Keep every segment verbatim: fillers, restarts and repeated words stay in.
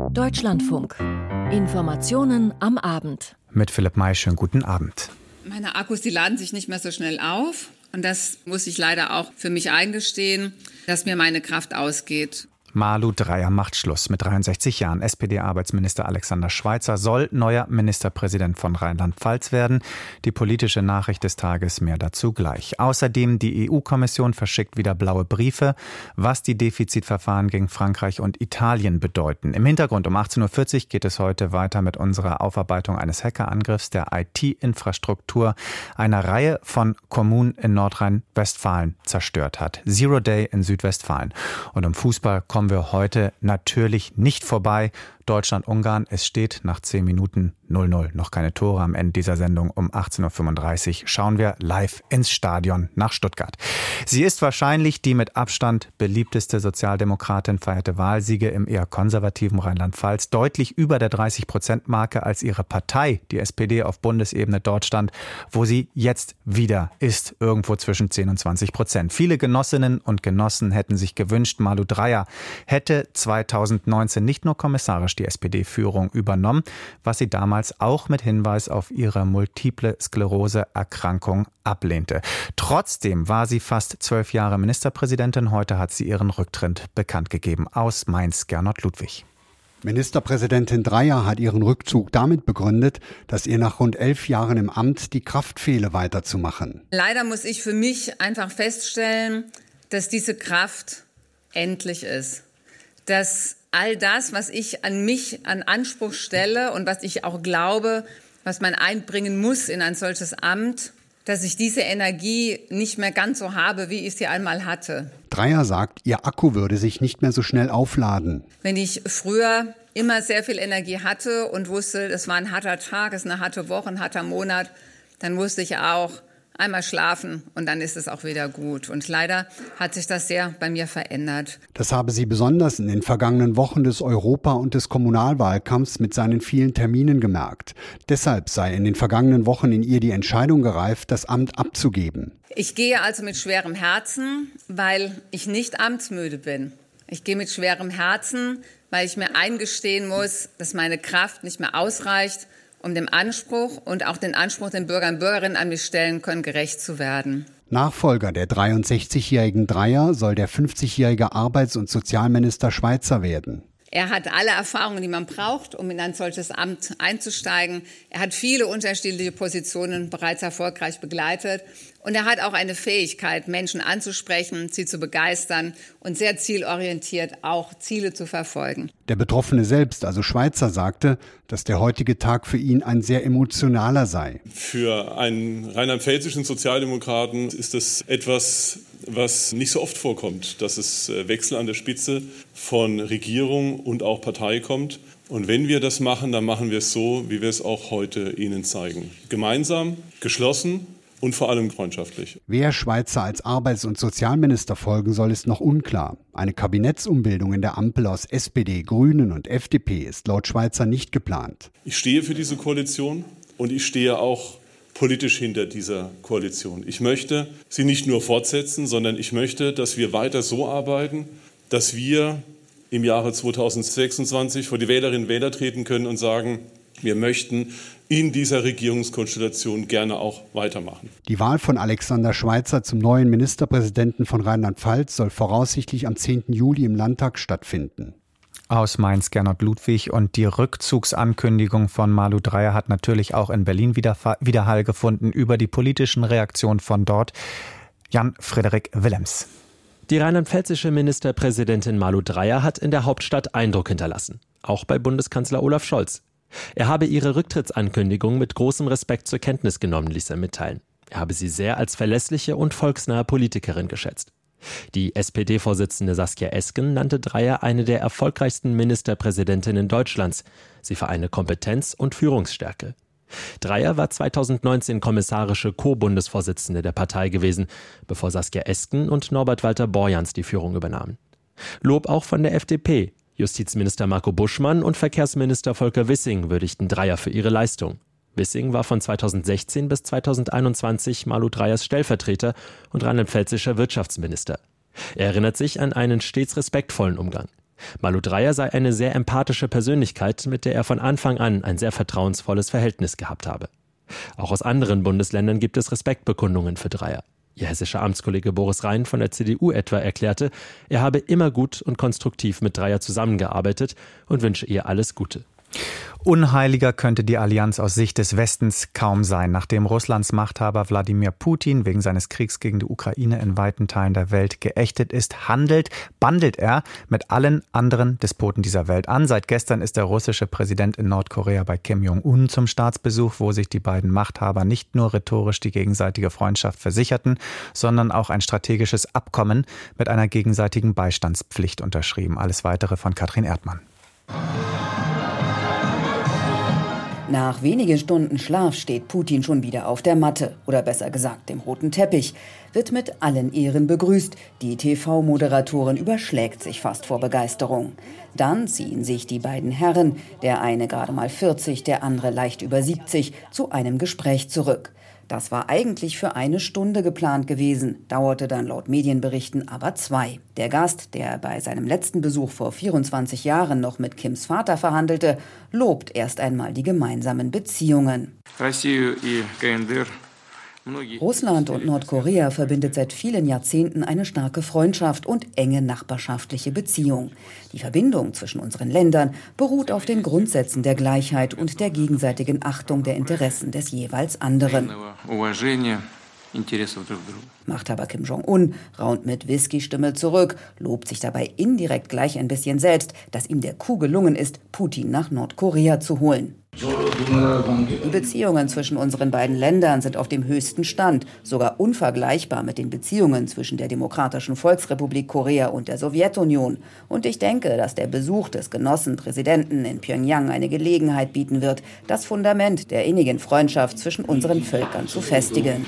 Deutschlandfunk. Informationen am Abend. Mit Philipp May, schönen guten Abend. Meine Akkus, die laden sich nicht mehr so schnell auf. Und das muss ich leider auch für mich eingestehen, dass mir meine Kraft ausgeht. Malu Dreyer macht Schluss. Mit dreiundsechzig Jahren. S P D-Arbeitsminister Alexander Schweitzer soll neuer Ministerpräsident von Rheinland-Pfalz werden. Die politische Nachricht des Tages, mehr dazu gleich. Außerdem die E U-Kommission verschickt wieder blaue Briefe, was die Defizitverfahren gegen Frankreich und Italien bedeuten. Im Hintergrund um achtzehn Uhr vierzig geht es heute weiter mit unserer Aufarbeitung eines Hackerangriffs der I T-Infrastruktur einer Reihe von Kommunen in Nordrhein-Westfalen zerstört hat. Zero Day in Südwestfalen. Und um Fußball kommen wir heute natürlich nicht vorbei. Deutschland-Ungarn, es steht nach zehn Minuten null null. Noch keine Tore am Ende dieser Sendung. Um achtzehn Uhr fünfunddreißig schauen wir live ins Stadion nach Stuttgart. Sie ist wahrscheinlich die mit Abstand beliebteste Sozialdemokratin, feierte Wahlsiege im eher konservativen Rheinland-Pfalz, deutlich über der dreißig Prozent Marke, als ihre Partei, die S P D, auf Bundesebene dort stand, wo sie jetzt wieder ist, irgendwo zwischen zehn und zwanzig Prozent. Viele Genossinnen und Genossen hätten sich gewünscht, Malu Dreyer hätte zweitausendneunzehn nicht nur kommissarisch die S P D-Führung übernommen, was sie damals auch mit Hinweis auf ihre multiple Sklerose-Erkrankung ablehnte. Trotzdem war sie fast zwölf Jahre Ministerpräsidentin. Heute hat sie ihren Rücktritt bekannt gegeben. Aus Mainz, Gernot Ludwig. Ministerpräsidentin Dreyer hat ihren Rückzug damit begründet, dass ihr nach rund elf Jahren im Amt die Kraft fehle, weiterzumachen. Leider muss ich für mich einfach feststellen, dass diese Kraft endlich ist. Dass all das, was ich an mich an Anspruch stelle und was ich auch glaube, was man einbringen muss in ein solches Amt, dass ich diese Energie nicht mehr ganz so habe, wie ich sie einmal hatte. Dreyer sagt, ihr Akku würde sich nicht mehr so schnell aufladen. Wenn ich früher immer sehr viel Energie hatte und wusste, es war ein harter Tag, es ist eine harte Woche, ein harter Monat, dann wusste ich auch, einmal schlafen und dann ist es auch wieder gut. Und leider hat sich das sehr bei mir verändert. Das habe sie besonders in den vergangenen Wochen des Europa- und des Kommunalwahlkampfs mit seinen vielen Terminen gemerkt. Deshalb sei in den vergangenen Wochen in ihr die Entscheidung gereift, das Amt abzugeben. Ich gehe also mit schwerem Herzen, weil ich nicht amtsmüde bin. Ich gehe mit schwerem Herzen, weil ich mir eingestehen muss, dass meine Kraft nicht mehr ausreicht, um dem Anspruch und auch den Anspruch, den Bürger und Bürgerinnen an mich stellen können, gerecht zu werden. Nachfolger der dreiundsechzigjährigen Dreyer soll der fünfzigjährige Arbeits- und Sozialminister Schweitzer werden. Er hat alle Erfahrungen, die man braucht, um in ein solches Amt einzusteigen. Er hat viele unterschiedliche Positionen bereits erfolgreich begleitet. Und er hat auch eine Fähigkeit, Menschen anzusprechen, sie zu begeistern und sehr zielorientiert auch Ziele zu verfolgen. Der Betroffene selbst, also Schweitzer, sagte, dass der heutige Tag für ihn ein sehr emotionaler sei. Für einen rheinland-pfälzischen Sozialdemokraten ist das etwas, was nicht so oft vorkommt, dass es Wechsel an der Spitze von Regierung und auch Partei kommt. Und wenn wir das machen, dann machen wir es so, wie wir es auch heute Ihnen zeigen. Gemeinsam, geschlossen und vor allem freundschaftlich. Wer Schweitzer als Arbeits- und Sozialminister folgen soll, ist noch unklar. Eine Kabinettsumbildung in der Ampel aus S P D, Grünen und F D P ist laut Schweitzer nicht geplant. Ich stehe für diese Koalition und ich stehe auch politisch hinter dieser Koalition. Ich möchte sie nicht nur fortsetzen, sondern ich möchte, dass wir weiter so arbeiten, dass wir im Jahre zweitausendsechsundzwanzig vor die Wählerinnen und Wähler treten können und sagen, wir möchten in dieser Regierungskonstellation gerne auch weitermachen. Die Wahl von Alexander Schweitzer zum neuen Ministerpräsidenten von Rheinland-Pfalz soll voraussichtlich am zehnten Juli im Landtag stattfinden. Aus Mainz, Gernot Ludwig. Und die Rückzugsankündigung von Malu Dreyer hat natürlich auch in Berlin Widerhall gefunden. Über die politischen Reaktionen von dort Jan-Frederik Willems. Die rheinland-pfälzische Ministerpräsidentin Malu Dreyer hat in der Hauptstadt Eindruck hinterlassen. Auch bei Bundeskanzler Olaf Scholz. Er habe ihre Rücktrittsankündigung mit großem Respekt zur Kenntnis genommen, ließ er mitteilen. Er habe sie sehr als verlässliche und volksnahe Politikerin geschätzt. Die S P D-Vorsitzende Saskia Esken nannte Dreyer eine der erfolgreichsten Ministerpräsidentinnen Deutschlands. Sie vereine Kompetenz und Führungsstärke. Dreyer war zweitausendneunzehn kommissarische Co-Bundesvorsitzende der Partei gewesen, bevor Saskia Esken und Norbert Walter Borjans die Führung übernahmen. Lob auch von der F D P. Justizminister Marco Buschmann und Verkehrsminister Volker Wissing würdigten Dreyer für ihre Leistung. Wissing war von zweitausendsechzehn bis zweitausendeinundzwanzig Malu Dreyers Stellvertreter und rheinland-pfälzischer Wirtschaftsminister. Er erinnert sich an einen stets respektvollen Umgang. Malu Dreyer sei eine sehr empathische Persönlichkeit, mit der er von Anfang an ein sehr vertrauensvolles Verhältnis gehabt habe. Auch aus anderen Bundesländern gibt es Respektbekundungen für Dreyer. Ihr hessischer Amtskollege Boris Rhein von der C D U etwa erklärte, er habe immer gut und konstruktiv mit Dreyer zusammengearbeitet und wünsche ihr alles Gute. Unheiliger könnte die Allianz aus Sicht des Westens kaum sein. Nachdem Russlands Machthaber Wladimir Putin wegen seines Kriegs gegen die Ukraine in weiten Teilen der Welt geächtet ist, handelt, bandelt er mit allen anderen Despoten dieser Welt an. Seit gestern ist der russische Präsident in Nordkorea bei Kim Jong-un zum Staatsbesuch, wo sich die beiden Machthaber nicht nur rhetorisch die gegenseitige Freundschaft versicherten, sondern auch ein strategisches Abkommen mit einer gegenseitigen Beistandspflicht unterschrieben. Alles Weitere von Katrin Erdmann. Nach wenigen Stunden Schlaf steht Putin schon wieder auf der Matte, oder besser gesagt dem roten Teppich, wird mit allen Ehren begrüßt. Die T V-Moderatorin überschlägt sich fast vor Begeisterung. Dann ziehen sich die beiden Herren, der eine gerade mal vierzig, der andere leicht über siebzig, zu einem Gespräch zurück. Das war eigentlich für eine Stunde geplant gewesen, dauerte dann laut Medienberichten aber zwei. Der Gast, der bei seinem letzten Besuch vor vierundzwanzig Jahren noch mit Kims Vater verhandelte, lobt erst einmal die gemeinsamen Beziehungen. Russland und Nordkorea verbindet seit vielen Jahrzehnten eine starke Freundschaft und enge nachbarschaftliche Beziehung. Die Verbindung zwischen unseren Ländern beruht auf den Grundsätzen der Gleichheit und der gegenseitigen Achtung der Interessen des jeweils anderen. Machthaber Kim Jong-un raunt mit Whisky-Stimme zurück, lobt sich dabei indirekt gleich ein bisschen selbst, dass ihm der Coup gelungen ist, Putin nach Nordkorea zu holen. Die Beziehungen zwischen unseren beiden Ländern sind auf dem höchsten Stand, sogar unvergleichbar mit den Beziehungen zwischen der Demokratischen Volksrepublik Korea und der Sowjetunion. Und ich denke, dass der Besuch des Genossenpräsidenten in Pjöngjang eine Gelegenheit bieten wird, das Fundament der innigen Freundschaft zwischen unseren Völkern zu festigen.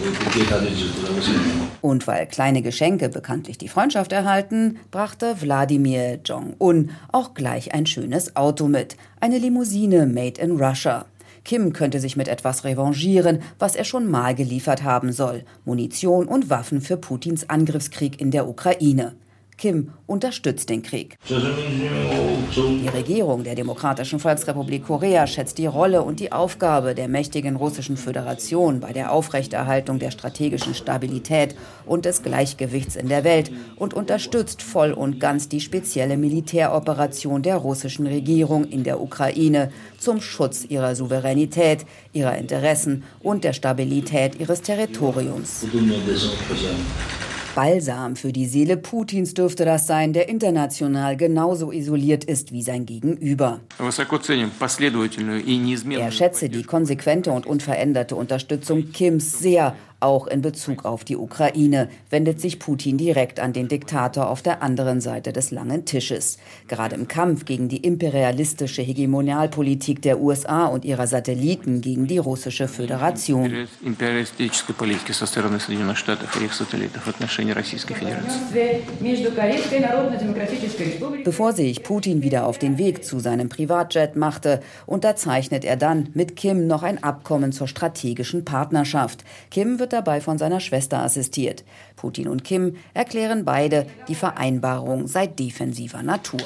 Und weil kleine Geschenke bekanntlich die Freundschaft erhalten, brachte Wladimir Jong-un auch gleich ein schönes Auto mit. Eine Limousine made in Russia. Kim könnte sich mit etwas revanchieren, was er schon mal geliefert haben soll. Munition und Waffen für Putins Angriffskrieg in der Ukraine. Kim unterstützt den Krieg. Die Regierung der Demokratischen Volksrepublik Korea schätzt die Rolle und die Aufgabe der mächtigen Russischen Föderation bei der Aufrechterhaltung der strategischen Stabilität und des Gleichgewichts in der Welt und unterstützt voll und ganz die spezielle Militäroperation der russischen Regierung in der Ukraine zum Schutz ihrer Souveränität, ihrer Interessen und der Stabilität ihres Territoriums. Balsam für die Seele Putins dürfte das sein, der international genauso isoliert ist wie sein Gegenüber. Er schätze die konsequente und unveränderte Unterstützung Kims sehr, auch in Bezug auf die Ukraine, wendet sich Putin direkt an den Diktator auf der anderen Seite des langen Tisches. Gerade im Kampf gegen die imperialistische Hegemonialpolitik der U S A und ihrer Satelliten gegen die russische Föderation. Bevor sich Putin wieder auf den Weg zu seinem Privatjet machte, unterzeichnet er dann mit Kim noch ein Abkommen zur strategischen Partnerschaft. Kim wird dabei von seiner Schwester assistiert. Putin und Kim erklären beide, die Vereinbarung sei defensiver Natur.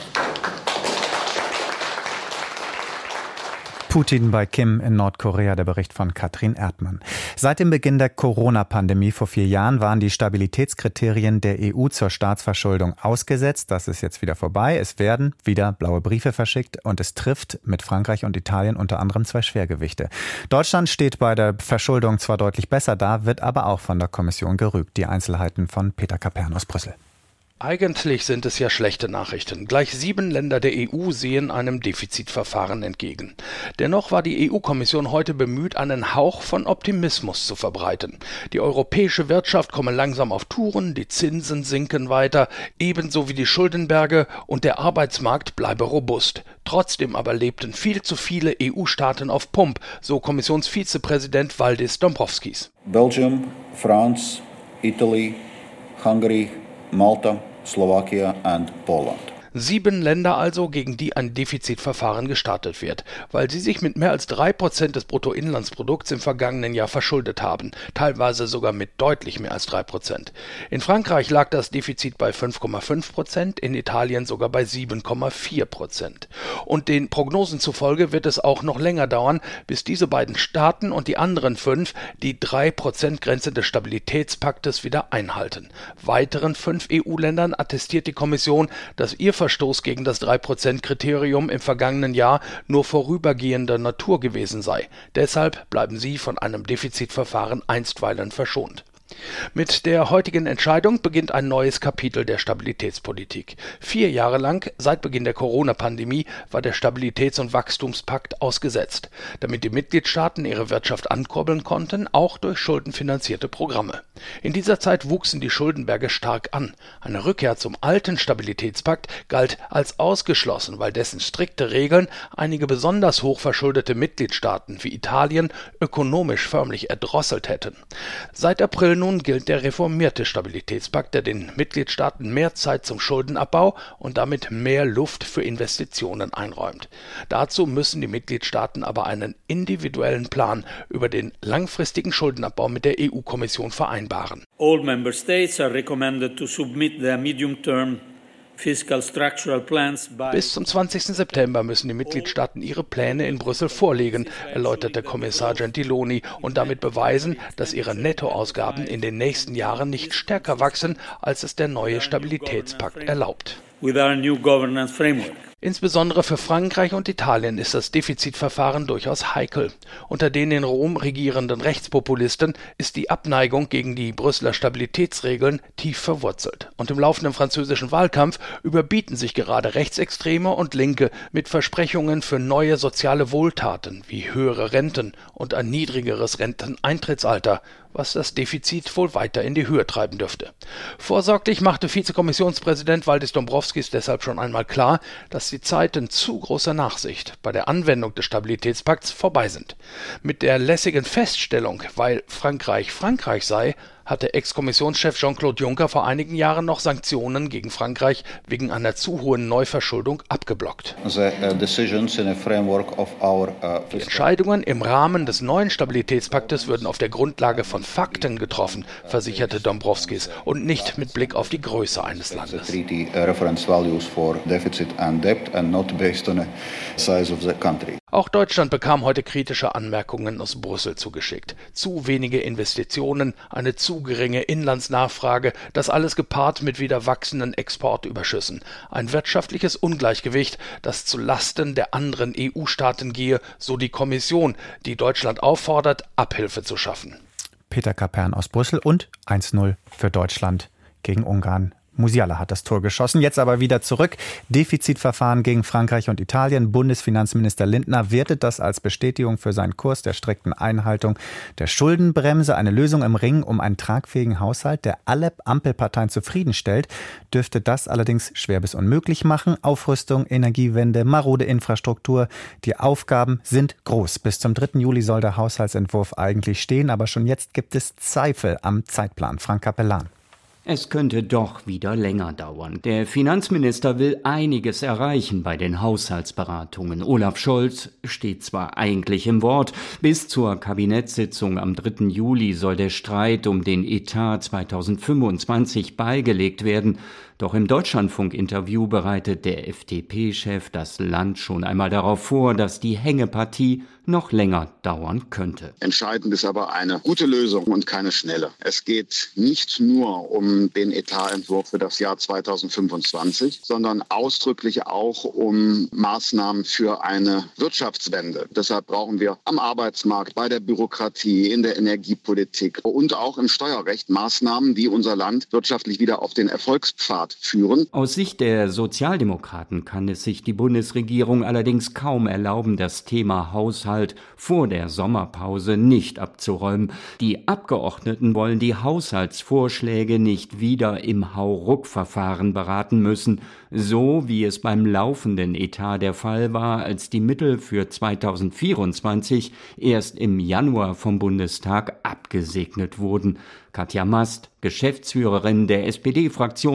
Putin bei Kim in Nordkorea, der Bericht von Katrin Erdmann. Seit dem Beginn der Corona-Pandemie vor vier Jahren waren die Stabilitätskriterien der E U zur Staatsverschuldung ausgesetzt. Das ist jetzt wieder vorbei. Es werden wieder blaue Briefe verschickt und es trifft mit Frankreich und Italien unter anderem zwei Schwergewichte. Deutschland steht bei der Verschuldung zwar deutlich besser da, wird aber auch von der Kommission gerügt. Die Einzelheiten von Peter Kapern aus Brüssel. Eigentlich sind es ja schlechte Nachrichten. Gleich sieben Länder der E U sehen einem Defizitverfahren entgegen. Dennoch war die E U-Kommission heute bemüht, einen Hauch von Optimismus zu verbreiten. Die europäische Wirtschaft komme langsam auf Touren, die Zinsen sinken weiter, ebenso wie die Schuldenberge und der Arbeitsmarkt bleibe robust. Trotzdem aber lebten viel zu viele E U-Staaten auf Pump, so Kommissionsvizepräsident Valdis Dombrovskis. Belgium, France, Italy, Hungary, Malta, Slovakia and Poland. Sieben Länder also, gegen die ein Defizitverfahren gestartet wird, weil sie sich mit mehr als drei Prozent des Bruttoinlandsprodukts im vergangenen Jahr verschuldet haben, teilweise sogar mit deutlich mehr als drei Prozent. In Frankreich lag das Defizit bei fünf Komma fünf Prozent, in Italien sogar bei sieben Komma vier Prozent. Und den Prognosen zufolge wird es auch noch länger dauern, bis diese beiden Staaten und die anderen fünf die drei Prozent Grenze des Stabilitätspaktes wieder einhalten. Weiteren fünf E U-Ländern attestiert die Kommission, dass ihr Verstoß gegen das drei Prozent Kriterium im vergangenen Jahr nur vorübergehender Natur gewesen sei. Deshalb bleiben sie von einem Defizitverfahren einstweilen verschont. Mit der heutigen Entscheidung beginnt ein neues Kapitel der Stabilitätspolitik. Vier Jahre lang, seit Beginn der Corona-Pandemie, war der Stabilitäts- und Wachstumspakt ausgesetzt, damit die Mitgliedstaaten ihre Wirtschaft ankurbeln konnten, auch durch schuldenfinanzierte Programme. In dieser Zeit wuchsen die Schuldenberge stark an. Eine Rückkehr zum alten Stabilitätspakt galt als ausgeschlossen, weil dessen strikte Regeln einige besonders hochverschuldete Mitgliedstaaten wie Italien ökonomisch förmlich erdrosselt hätten. Seit April nun gilt der reformierte Stabilitätspakt, der den Mitgliedstaaten mehr Zeit zum Schuldenabbau und damit mehr Luft für Investitionen einräumt. Dazu müssen die Mitgliedstaaten aber einen individuellen Plan über den langfristigen Schuldenabbau mit der E U-Kommission vereinbaren. All member states are recommended to submit their medium-term Bis zum zwanzigsten September müssen die Mitgliedstaaten ihre Pläne in Brüssel vorlegen, erläuterte Kommissar Gentiloni, und damit beweisen, dass ihre Nettoausgaben in den nächsten Jahren nicht stärker wachsen, als es der neue Stabilitätspakt erlaubt. With our new governance framework. Insbesondere für Frankreich und Italien ist das Defizitverfahren durchaus heikel. Unter den in Rom regierenden Rechtspopulisten ist die Abneigung gegen die Brüsseler Stabilitätsregeln tief verwurzelt. Und im laufenden französischen Wahlkampf überbieten sich gerade Rechtsextreme und Linke mit Versprechungen für neue soziale Wohltaten wie höhere Renten und ein niedrigeres Renteneintrittsalter, was das Defizit wohl weiter in die Höhe treiben dürfte. Vorsorglich machte Vizekommissionspräsident Valdis Dombrovskis deshalb schon einmal klar, dass die Zeiten zu großer Nachsicht bei der Anwendung des Stabilitätspakts vorbei sind. Mit der lässigen Feststellung, weil Frankreich Frankreich sei, hatte Ex-Kommissionschef Jean-Claude Juncker vor einigen Jahren noch Sanktionen gegen Frankreich wegen einer zu hohen Neuverschuldung abgeblockt. Die Entscheidungen im Rahmen des neuen Stabilitätspaktes würden auf der Grundlage von Fakten getroffen, versicherte Dombrovskis, und nicht mit Blick auf die Größe eines Landes. Auch Deutschland bekam heute kritische Anmerkungen aus Brüssel zugeschickt. Zu wenige Investitionen, eine zu geringe Inlandsnachfrage, das alles gepaart mit wieder wachsenden Exportüberschüssen. Ein wirtschaftliches Ungleichgewicht, das zu Lasten der anderen E U-Staaten gehe, so die Kommission, die Deutschland auffordert, Abhilfe zu schaffen. Peter Kapern aus Brüssel und eins null für Deutschland gegen Ungarn. Musiala hat das Tor geschossen, jetzt aber wieder zurück. Defizitverfahren gegen Frankreich und Italien. Bundesfinanzminister Lindner wertet das als Bestätigung für seinen Kurs der strikten Einhaltung der Schuldenbremse. Eine Lösung im Ring um einen tragfähigen Haushalt, der alle Ampelparteien zufriedenstellt, dürfte das allerdings schwer bis unmöglich machen. Aufrüstung, Energiewende, marode Infrastruktur. Die Aufgaben sind groß. Bis zum dritten Juli soll der Haushaltsentwurf eigentlich stehen, aber schon jetzt gibt es Zweifel am Zeitplan. Frank Capellan. Es könnte doch wieder länger dauern. Der Finanzminister will einiges erreichen bei den Haushaltsberatungen. Olaf Scholz steht zwar eigentlich im Wort, bis zur Kabinettssitzung am dritten Juli soll der Streit um den Etat zweitausendfünfundzwanzig beigelegt werden. Doch im Deutschlandfunk-Interview bereitet der F D P-Chef das Land schon einmal darauf vor, dass die Hängepartie noch länger dauern könnte. Entscheidend ist aber eine gute Lösung und keine schnelle. Es geht nicht nur um den Etatentwurf für das Jahr zweitausendfünfundzwanzig, sondern ausdrücklich auch um Maßnahmen für eine Wirtschaftswende. Deshalb brauchen wir am Arbeitsmarkt, bei der Bürokratie, in der Energiepolitik und auch im Steuerrecht Maßnahmen, die unser Land wirtschaftlich wieder auf den Erfolgspfad führen. Aus Sicht der Sozialdemokraten kann es sich die Bundesregierung allerdings kaum erlauben, das Thema Haushalt vor der Sommerpause nicht abzuräumen. Die Abgeordneten wollen die Haushaltsvorschläge nicht wieder im Hauruck-Verfahren beraten müssen, so wie es beim laufenden Etat der Fall war, als die Mittel für zweitausendvierundzwanzig erst im Januar vom Bundestag abgesegnet wurden. Katja Mast, Geschäftsführerin der S P D-Fraktion, pocht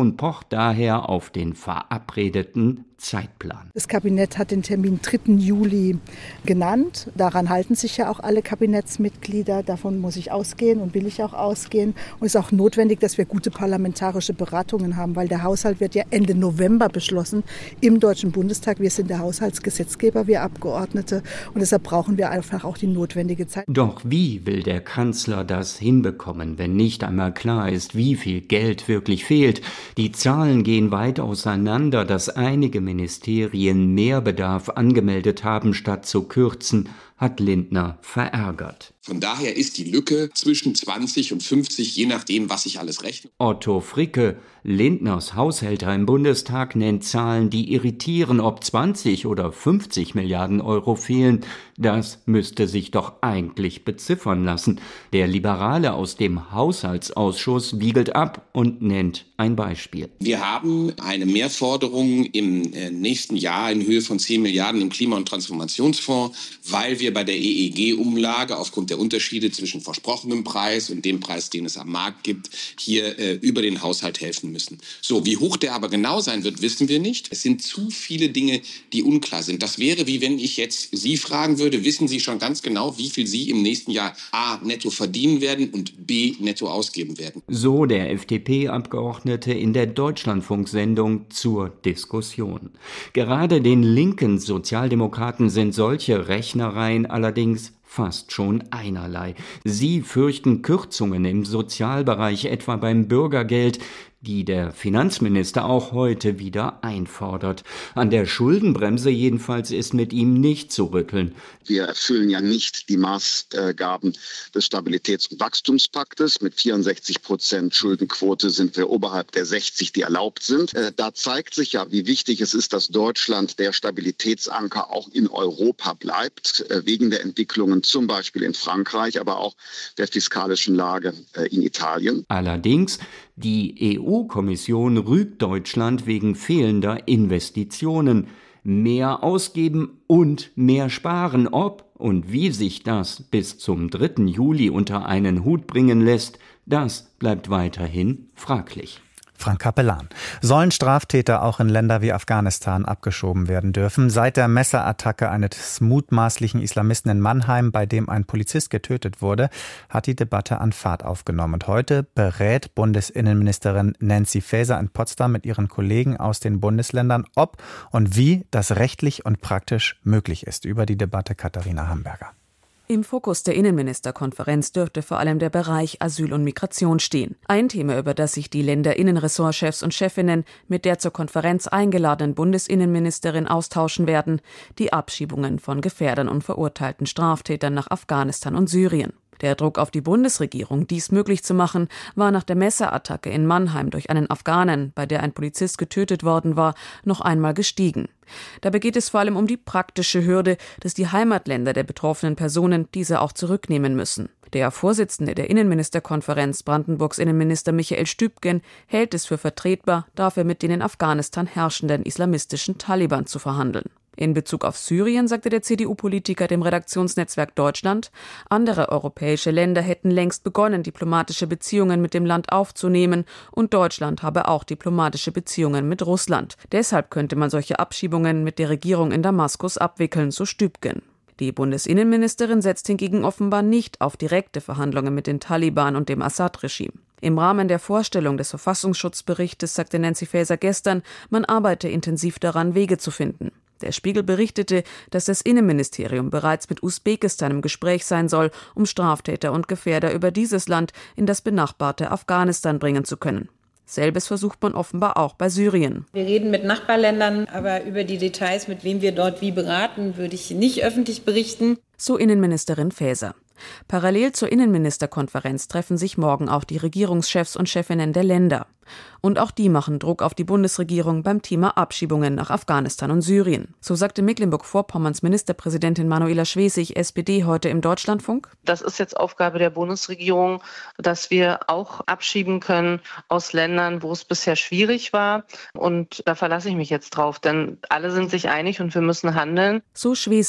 daher auf den verabredeten Zeitplan. Das Kabinett hat den Termin dritten Juli genannt. Daran halten sich ja auch alle Kabinettsmitglieder. Davon muss ich ausgehen und will ich auch ausgehen. Und es ist auch notwendig, dass wir gute parlamentarische Beratungen haben, weil der Haushalt wird ja Ende November beschlossen im Deutschen Bundestag. Wir sind der Haushaltsgesetzgeber, wir Abgeordnete. Und deshalb brauchen wir einfach auch die notwendige Zeit. Doch wie will der Kanzler das hinbekommen, wenn nicht einmal klar ist, wie viel Geld wirklich fehlt? Die Zahlen gehen weit auseinander, dass einige Ministerien mehr Bedarf angemeldet haben, statt zu kürzen, hat Lindner verärgert. Von daher ist die Lücke zwischen zwanzig und fünfzig, je nachdem, was ich alles rechne. Otto Fricke, Lindners Haushälter im Bundestag, nennt Zahlen, die irritieren. Ob zwanzig oder fünfzig Milliarden Euro fehlen, das müsste sich doch eigentlich beziffern lassen. Der Liberale aus dem Haushaltsausschuss wiegelt ab und nennt ein Beispiel. Wir haben eine Mehrforderung im nächsten Jahr in Höhe von zehn Milliarden im Klima- und Transformationsfonds, weil wir bei der E E G-Umlage aufgrund der Unterschiede zwischen versprochenem Preis und dem Preis, den es am Markt gibt, hier äh, über den Haushalt helfen müssen. So, wie hoch der aber genau sein wird, wissen wir nicht. Es sind zu viele Dinge, die unklar sind. Das wäre, wie wenn ich jetzt Sie fragen würde, wissen Sie schon ganz genau, wie viel Sie im nächsten Jahr A netto verdienen werden und B netto ausgeben werden. So der F D P-Abgeordnete in der Deutschlandfunksendung zur Diskussion. Gerade den linken Sozialdemokraten sind solche Rechnereien allerdings fast schon einerlei. Sie fürchten Kürzungen im Sozialbereich, etwa beim Bürgergeld, die der Finanzminister auch heute wieder einfordert. An der Schuldenbremse jedenfalls ist mit ihm nicht zu rütteln. Wir erfüllen ja nicht die Maßgaben des Stabilitäts- und Wachstumspaktes. Mit vierundsechzig Prozent Schuldenquote sind wir oberhalb der sechzig, die erlaubt sind. Da zeigt sich ja, wie wichtig es ist, dass Deutschland der Stabilitätsanker auch in Europa bleibt, wegen der Entwicklungen zum Beispiel in Frankreich, aber auch der fiskalischen Lage in Italien. Allerdings, die E U-Kommission rügt Deutschland wegen fehlender Investitionen. Mehr ausgeben und mehr sparen. Ob und wie sich das bis zum dritten Juli unter einen Hut bringen lässt, das bleibt weiterhin fraglich. Frank Capellan. Sollen Straftäter auch in Länder wie Afghanistan abgeschoben werden dürfen? Seit der Messerattacke eines mutmaßlichen Islamisten in Mannheim, bei dem ein Polizist getötet wurde, hat die Debatte an Fahrt aufgenommen. Und heute berät Bundesinnenministerin Nancy Faeser in Potsdam mit ihren Kollegen aus den Bundesländern, ob und wie das rechtlich und praktisch möglich ist. Über die Debatte Katharina Hamburger. Im Fokus der Innenministerkonferenz dürfte vor allem der Bereich Asyl und Migration stehen. Ein Thema, über das sich die Länderinnenressortchefs und Chefinnen mit der zur Konferenz eingeladenen Bundesinnenministerin austauschen werden: die Abschiebungen von Gefährdern und verurteilten Straftätern nach Afghanistan und Syrien. Der Druck auf die Bundesregierung, dies möglich zu machen, war nach der Messerattacke in Mannheim durch einen Afghanen, bei der ein Polizist getötet worden war, noch einmal gestiegen. Dabei geht es vor allem um die praktische Hürde, dass die Heimatländer der betroffenen Personen diese auch zurücknehmen müssen. Der Vorsitzende der Innenministerkonferenz, Brandenburgs Innenminister Michael Stübgen, hält es für vertretbar, dafür mit den in Afghanistan herrschenden islamistischen Taliban zu verhandeln. In Bezug auf Syrien sagte der C D U-Politiker dem Redaktionsnetzwerk Deutschland, andere europäische Länder hätten längst begonnen, diplomatische Beziehungen mit dem Land aufzunehmen, und Deutschland habe auch diplomatische Beziehungen mit Russland. Deshalb könnte man solche Abschiebungen mit der Regierung in Damaskus abwickeln, so Stübgen. Die Bundesinnenministerin setzt hingegen offenbar nicht auf direkte Verhandlungen mit den Taliban und dem Assad-Regime. Im Rahmen der Vorstellung des Verfassungsschutzberichtes sagte Nancy Faeser gestern, man arbeite intensiv daran, Wege zu finden. Der Spiegel berichtete, dass das Innenministerium bereits mit Usbekistan im Gespräch sein soll, um Straftäter und Gefährder über dieses Land in das benachbarte Afghanistan bringen zu können. Selbes versucht man offenbar auch bei Syrien. Wir reden mit Nachbarländern, aber über die Details, mit wem wir dort wie beraten, würde ich nicht öffentlich berichten. So Innenministerin Faeser. Parallel zur Innenministerkonferenz treffen sich morgen auch die Regierungschefs und Chefinnen der Länder. Und auch die machen Druck auf die Bundesregierung beim Thema Abschiebungen nach Afghanistan und Syrien. So sagte Mecklenburg-Vorpommerns Ministerpräsidentin Manuela Schwesig, S P D, heute im Deutschlandfunk. Das ist jetzt Aufgabe der Bundesregierung, dass wir auch abschieben können aus Ländern, wo es bisher schwierig war. Und da verlasse ich mich jetzt drauf, denn alle sind sich einig und wir müssen handeln. So Schwesig.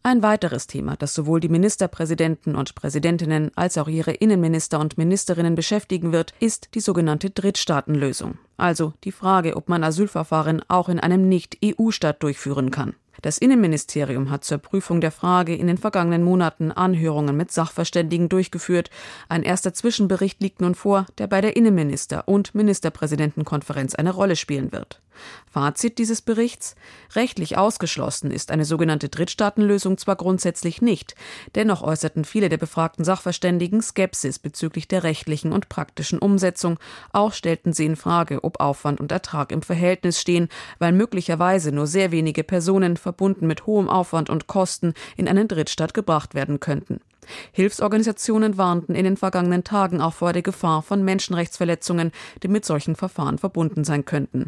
Ein weiteres Thema, das sowohl die Ministerpräsidenten und Präsidentinnen als auch ihre Innenminister und Ministerinnen beschäftigen wird, ist die sogenannte Drittstaatenlösung. Also die Frage, ob man Asylverfahren auch in einem Nicht-E U-Staat durchführen kann. Das Innenministerium hat zur Prüfung der Frage in den vergangenen Monaten Anhörungen mit Sachverständigen durchgeführt. Ein erster Zwischenbericht liegt nun vor, der bei der Innenminister- und Ministerpräsidentenkonferenz eine Rolle spielen wird. Fazit dieses Berichts: Rechtlich ausgeschlossen ist eine sogenannte Drittstaatenlösung zwar grundsätzlich nicht, dennoch äußerten viele der befragten Sachverständigen Skepsis bezüglich der rechtlichen und praktischen Umsetzung. Auch stellten sie in Frage, ob Aufwand und Ertrag im Verhältnis stehen, weil möglicherweise nur sehr wenige Personen, verbunden mit hohem Aufwand und Kosten, in einen Drittstaat gebracht werden könnten. Hilfsorganisationen warnten in den vergangenen Tagen auch vor der Gefahr von Menschenrechtsverletzungen, die mit solchen Verfahren verbunden sein könnten.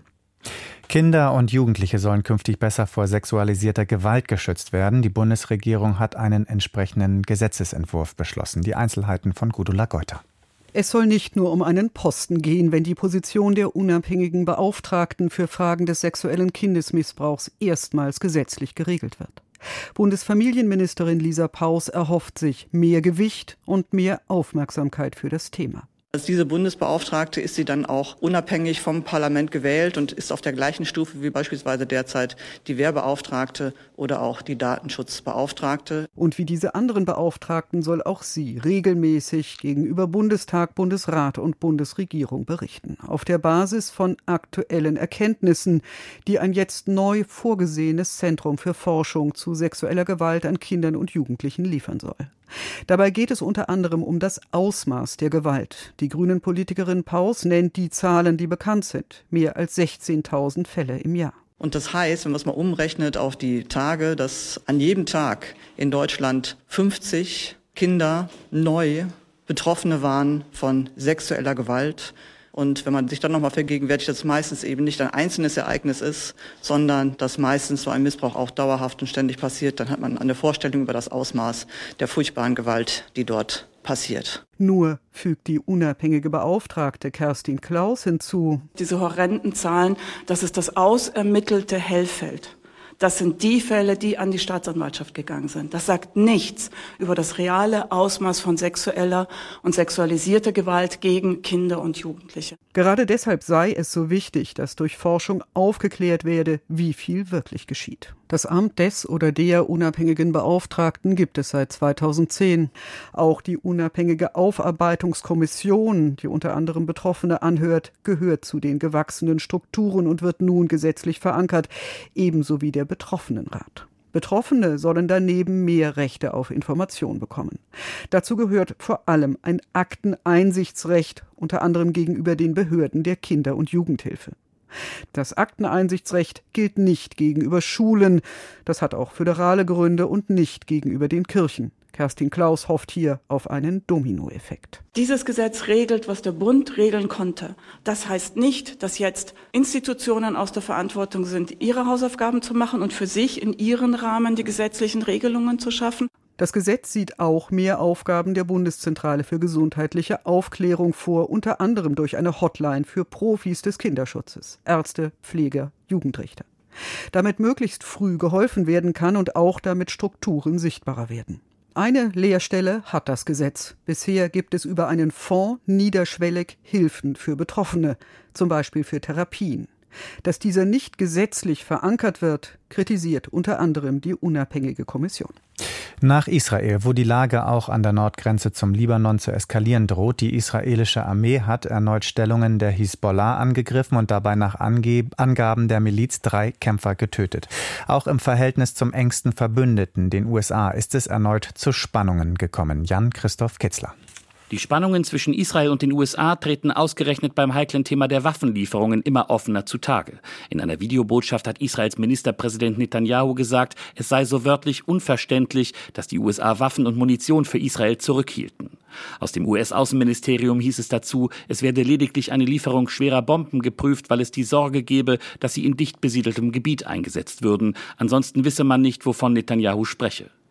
Kinder und Jugendliche sollen künftig besser vor sexualisierter Gewalt geschützt werden. Die Bundesregierung hat einen entsprechenden Gesetzesentwurf beschlossen. Die Einzelheiten von Gudula Geuter. Es soll nicht nur um einen Posten gehen, wenn die Position der unabhängigen Beauftragten für Fragen des sexuellen Kindesmissbrauchs erstmals gesetzlich geregelt wird. Bundesfamilienministerin Lisa Paus erhofft sich mehr Gewicht und mehr Aufmerksamkeit für das Thema. Als diese Bundesbeauftragte ist sie dann auch unabhängig vom Parlament gewählt und ist auf der gleichen Stufe wie beispielsweise derzeit die Wehrbeauftragte oder auch die Datenschutzbeauftragte. Und wie diese anderen Beauftragten soll auch sie regelmäßig gegenüber Bundestag, Bundesrat und Bundesregierung berichten. Auf der Basis von aktuellen Erkenntnissen, die ein jetzt neu vorgesehenes Zentrum für Forschung zu sexueller Gewalt an Kindern und Jugendlichen liefern soll. Dabei geht es unter anderem um das Ausmaß der Gewalt. Die Grünen-Politikerin Paus nennt die Zahlen, die bekannt sind. Mehr als sechzehntausend Fälle im Jahr. Und das heißt, wenn man es mal umrechnet auf die Tage, dass an jedem Tag in Deutschland fünfzig Kinder neu Betroffene waren von sexueller Gewalt. Und wenn man sich dann nochmal vergegenwärtigt, dass es meistens eben nicht ein einzelnes Ereignis ist, sondern dass meistens so ein Missbrauch auch dauerhaft und ständig passiert, dann hat man eine Vorstellung über das Ausmaß der furchtbaren Gewalt, die dort passiert. Nur fügt die unabhängige Beauftragte Kerstin Klaus hinzu: Diese horrenden Zahlen, das ist das ausermittelte Hellfeld. Das sind die Fälle, die an die Staatsanwaltschaft gegangen sind. Das sagt nichts über das reale Ausmaß von sexueller und sexualisierter Gewalt gegen Kinder und Jugendliche. Gerade deshalb sei es so wichtig, dass durch Forschung aufgeklärt werde, wie viel wirklich geschieht. Das Amt des oder der unabhängigen Beauftragten gibt es seit zweitausendzehn. Auch die unabhängige Aufarbeitungskommission, die unter anderem Betroffene anhört, gehört zu den gewachsenen Strukturen und wird nun gesetzlich verankert, ebenso wie der Betroffenenrat. Betroffene sollen daneben mehr Rechte auf Information bekommen. Dazu gehört vor allem ein Akteneinsichtsrecht, unter anderem gegenüber den Behörden der Kinder- und Jugendhilfe. Das Akteneinsichtsrecht gilt nicht gegenüber Schulen. Das hat auch föderale Gründe und nicht gegenüber den Kirchen. Kerstin Klaus hofft hier auf einen Dominoeffekt. Dieses Gesetz regelt, was der Bund regeln konnte. Das heißt nicht, dass jetzt Institutionen aus der Verantwortung sind, ihre Hausaufgaben zu machen und für sich in ihren Rahmen die gesetzlichen Regelungen zu schaffen. Das Gesetz sieht auch mehr Aufgaben der Bundeszentrale für gesundheitliche Aufklärung vor, unter anderem durch eine Hotline für Profis des Kinderschutzes, Ärzte, Pfleger, Jugendrichter. Damit möglichst früh geholfen werden kann und auch damit Strukturen sichtbarer werden. Eine Leerstelle hat das Gesetz. Bisher gibt es über einen Fonds niederschwellig Hilfen für Betroffene, zum Beispiel für Therapien. Dass dieser nicht gesetzlich verankert wird, kritisiert unter anderem die unabhängige Kommission. Nach Israel, wo die Lage auch an der Nordgrenze zum Libanon zu eskalieren droht, die israelische Armee hat erneut Stellungen der Hisbollah angegriffen und dabei nach Ange- Angaben der Miliz drei Kämpfer getötet. Auch im Verhältnis zum engsten Verbündeten, den U S A, ist es erneut zu Spannungen gekommen. Jan-Christoph Kitzler. Die Spannungen zwischen Israel und den U S A treten ausgerechnet beim heiklen Thema der Waffenlieferungen immer offener zutage. In einer Videobotschaft hat Israels Ministerpräsident Netanyahu gesagt, es sei so wörtlich unverständlich, dass die U S A Waffen und Munition für Israel zurückhielten. Aus dem U S-Außenministerium hieß es dazu, es werde lediglich eine Lieferung schwerer Bomben geprüft, weil es die Sorge gebe, dass sie in dicht besiedeltem Gebiet eingesetzt würden. Ansonsten wisse man nicht, wovon Netanyahu spreche.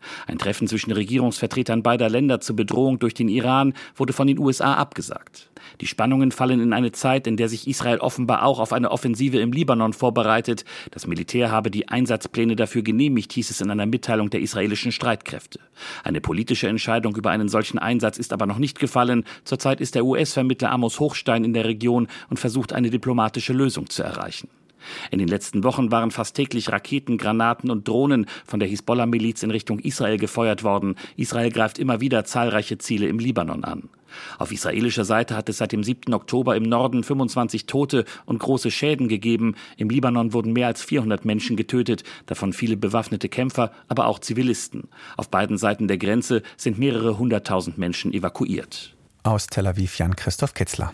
Ein Treffen zwischen Regierungsvertretern beider Länder zur Bedrohung durch den Iran wurde von den U S A abgesagt. Die Spannungen fallen in eine Zeit, in der sich Israel offenbar auch auf eine Offensive im Libanon vorbereitet. Das Militär habe die Einsatzpläne dafür genehmigt, hieß es in einer Mitteilung der israelischen Streitkräfte. Eine politische Entscheidung über einen solchen Einsatz ist aber noch nicht gefallen. Zurzeit ist der U S-Vermittler Amos Hochstein in der Region und versucht, eine diplomatische Lösung zu erreichen. In den letzten Wochen waren fast täglich Raketen, Granaten und Drohnen von der Hisbollah-Miliz in Richtung Israel gefeuert worden. Israel greift immer wieder zahlreiche Ziele im Libanon an. Auf israelischer Seite hat es seit dem siebten Oktober im Norden fünfundzwanzig Tote und große Schäden gegeben. Im Libanon wurden mehr als vierhundert Menschen getötet, davon viele bewaffnete Kämpfer, aber auch Zivilisten. Auf beiden Seiten der Grenze sind mehrere hunderttausend Menschen evakuiert. Aus Tel Aviv Jan-Christoph Kitzler.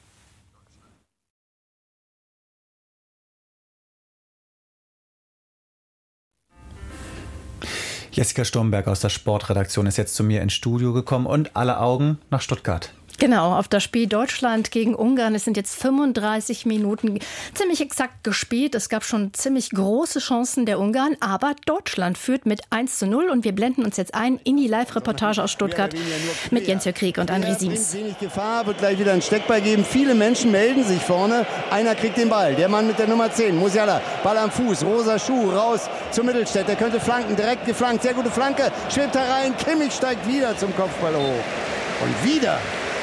Jessica Sturmberg aus der Sportredaktion ist jetzt zu mir ins Studio gekommen und alle Augen nach Stuttgart. Genau, auf das Spiel Deutschland gegen Ungarn. Es sind jetzt fünfunddreißig Minuten ziemlich exakt gespielt. Es gab schon ziemlich große Chancen der Ungarn, aber Deutschland führt mit eins zu null und wir blenden uns jetzt ein in die Live-Reportage aus Stuttgart mit Jens-Jörg Krieg und André Siems. Wenig Gefahr, wird gleich wieder ein Steckball geben. Viele Menschen melden sich vorne. Einer kriegt den Ball. Der Mann mit der Nummer zehn, Musiala. Ball am Fuß, rosa Schuh, raus zu Mittelstädt. Der könnte flanken, direkt geflankt. Sehr gute Flanke, schwebt herein. Kimmich steigt wieder zum Kopfball hoch. Und wieder.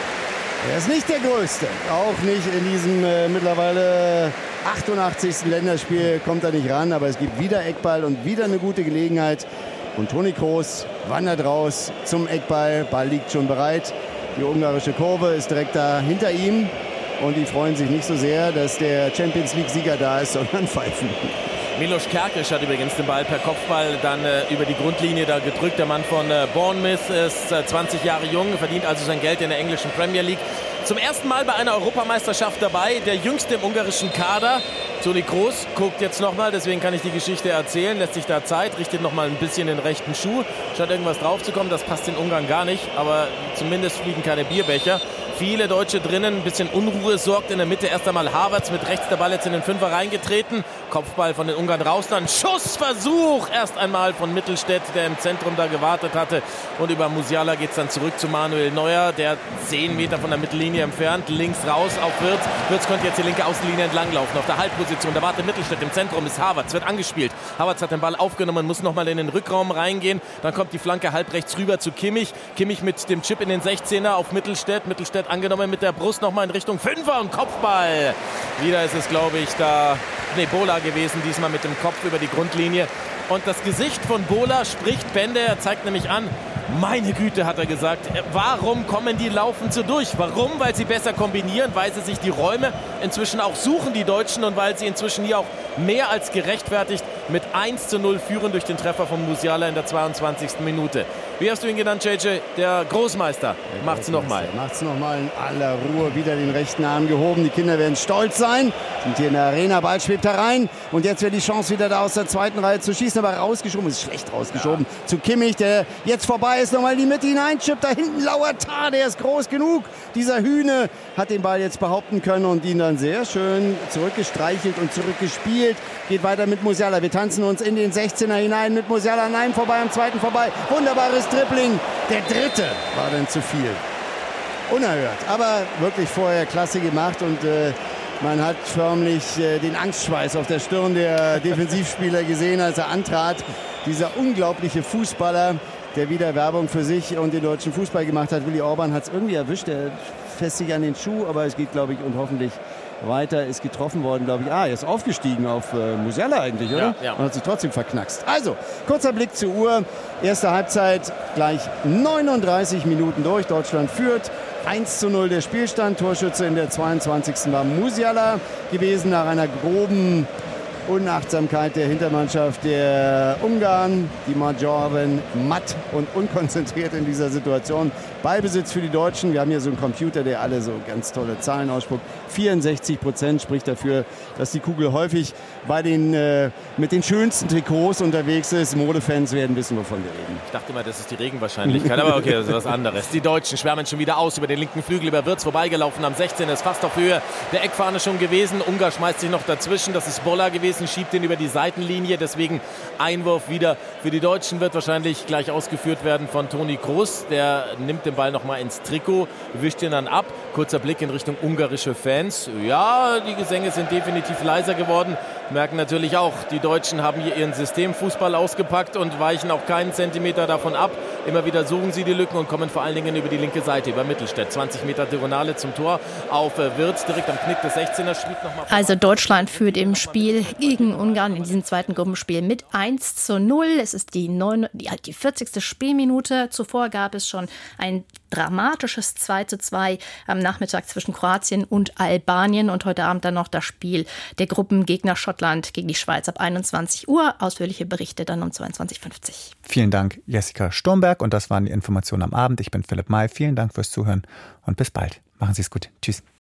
Er ist nicht der Größte, auch nicht in diesem äh, mittlerweile achtundachtzigsten Länderspiel kommt er nicht ran, aber es gibt wieder Eckball und wieder eine gute Gelegenheit. Und Toni Kroos wandert raus zum Eckball, Ball liegt schon bereit. Die ungarische Kurve ist direkt da hinter ihm und die freuen sich nicht so sehr, dass der Champions-League-Sieger da ist, sondern pfeifen. Milos Kerkic hat übrigens den Ball per Kopfball dann äh, über die Grundlinie da gedrückt. Der Mann von äh, Bournemouth ist äh, zwanzig Jahre jung, verdient also sein Geld in der englischen Premier League. Zum ersten Mal bei einer Europameisterschaft dabei, der jüngste im ungarischen Kader. Toni Kroos guckt jetzt nochmal, deswegen kann ich die Geschichte erzählen, lässt sich da Zeit, richtet nochmal ein bisschen den rechten Schuh, scheint irgendwas drauf zu kommen, das passt den Ungarn gar nicht, aber zumindest fliegen keine Bierbecher. Viele Deutsche drinnen, ein bisschen Unruhe sorgt in der Mitte. Erst einmal Havertz mit rechts, der Ball jetzt in den Fünfer reingetreten. Kopfball von den Ungarn raus, dann Schussversuch. Erst einmal von Mittelstädt, der im Zentrum da gewartet hatte. Und über Musiala geht es dann zurück zu Manuel Neuer, der zehn Meter von der Mittellinie entfernt, links raus auf Wirtz. Wirtz könnte jetzt die linke Außenlinie entlanglaufen, auf der Halbposition. Da wartet Mittelstädt, im Zentrum ist Havertz, wird angespielt. Havertz hat den Ball aufgenommen, muss nochmal in den Rückraum reingehen. Dann kommt die Flanke halb rechts rüber zu Kimmich. Kimmich mit dem Chip in den sechzehner auf Mittelstädt. Mittelstädt angenommen mit der Brust nochmal in Richtung Fünfer und Kopfball. Wieder ist es, glaube ich, da nee, Bola gewesen, diesmal mit dem Kopf über die Grundlinie. Und das Gesicht von Bola spricht Bände. Er zeigt nämlich an, meine Güte, hat er gesagt, warum kommen die laufend so durch? Warum? Weil sie besser kombinieren, weil sie sich die Räume inzwischen auch suchen, die Deutschen, und weil sie inzwischen hier auch mehr als gerechtfertigt mit eins zu null führen durch den Treffer von Musiala in der zweiundzwanzigsten Minute. Wie hast du ihn genannt, J J? Der Großmeister. Der macht's nochmal. Macht's nochmal in aller Ruhe. Wieder den rechten Arm gehoben. Die Kinder werden stolz sein. Sind hier in der Arena. Ball schwebt herein. Und jetzt wäre die Chance wieder da aus der zweiten Reihe zu schießen. Aber rausgeschoben. Ist schlecht rausgeschoben. Ja. Zu Kimmich, der jetzt vorbei ist. Nochmal in die Mitte hineinchippt. Da hinten Lauertar. Der ist groß genug. Dieser Hühne hat den Ball jetzt behaupten können und ihn dann sehr schön zurückgestreichelt und zurückgespielt. Geht weiter mit Musiala. Wir tanzen uns in den sechzehner hinein mit Musiala. Nein, vorbei, am zweiten vorbei. Wunderbares Dribbling. Der dritte war dann zu viel. Unerhört. Aber wirklich vorher klasse gemacht und äh, man hat förmlich äh, den Angstschweiß auf der Stirn der Defensivspieler gesehen, als er antrat. Dieser unglaubliche Fußballer, der wieder Werbung für sich und den deutschen Fußball gemacht hat. Willi Orban hat es irgendwie erwischt. Er fässt sich an den Schuh, aber es geht, glaube ich, und hoffentlich weiter, ist getroffen worden, glaube ich. Ah, er ist aufgestiegen auf äh, Musiala eigentlich, oder? Ja, ja. Und hat sich trotzdem verknackst. Also, kurzer Blick zur Uhr. Erste Halbzeit, gleich neununddreißig Minuten durch. Deutschland führt. eins zu null der Spielstand. Torschütze in der zweiundzwanzigsten war Musiala gewesen, nach einer groben Unachtsamkeit der Hintermannschaft der Ungarn. Die Majoren matt und unkonzentriert in dieser Situation. Ballbesitz für die Deutschen. Wir haben hier so einen Computer, der alle so ganz tolle Zahlen ausspuckt. vierundsechzig Prozent spricht dafür, dass die Kugel häufig bei den, äh, mit den schönsten Trikots unterwegs ist. Modefans werden wissen, wovon wir reden. Ich dachte mal, das ist die Regenwahrscheinlichkeit, aber okay, das ist was anderes. Die Deutschen schwärmen schon wieder aus über den linken Flügel, über Wirtz vorbeigelaufen. Am sechzehner ist fast auf Höhe der Eckfahne schon gewesen. Ungar schmeißt sich noch dazwischen. Das ist Bola gewesen. gewesen, schiebt ihn über die Seitenlinie. Deswegen Einwurf wieder für die Deutschen, wird wahrscheinlich gleich ausgeführt werden von Toni Kroos. Der nimmt den Ball nochmal ins Trikot, wischt ihn dann ab. Kurzer Blick in Richtung ungarische Fans. Ja, die Gesänge sind definitiv leiser geworden. Merken natürlich auch, die Deutschen haben hier ihren Systemfußball ausgepackt und weichen auch keinen Zentimeter davon ab. Immer wieder suchen sie die Lücken und kommen vor allen Dingen über die linke Seite, über Mittelstädt. zwanzig Meter Diagonale zum Tor auf Wirtz, direkt am Knick des sechzehner. Spielt noch mal. Also Deutschland führt im Spiel gegen Ungarn in diesem zweiten Gruppenspiel mit eins zu null. Es ist die, neun, die, die vierzigste Spielminute. Zuvor gab es schon ein dramatisches zwei zu zwei am Nachmittag zwischen Kroatien und Albanien und heute Abend dann noch das Spiel der Gruppengegner Schottland gegen die Schweiz ab einundzwanzig Uhr. Ausführliche Berichte dann um zweiundzwanzig Uhr fünfzig. Vielen Dank, Jessica Sturmberg. Und das waren die Informationen am Abend. Ich bin Philipp May. Vielen Dank fürs Zuhören und bis bald. Machen Sie es gut. Tschüss.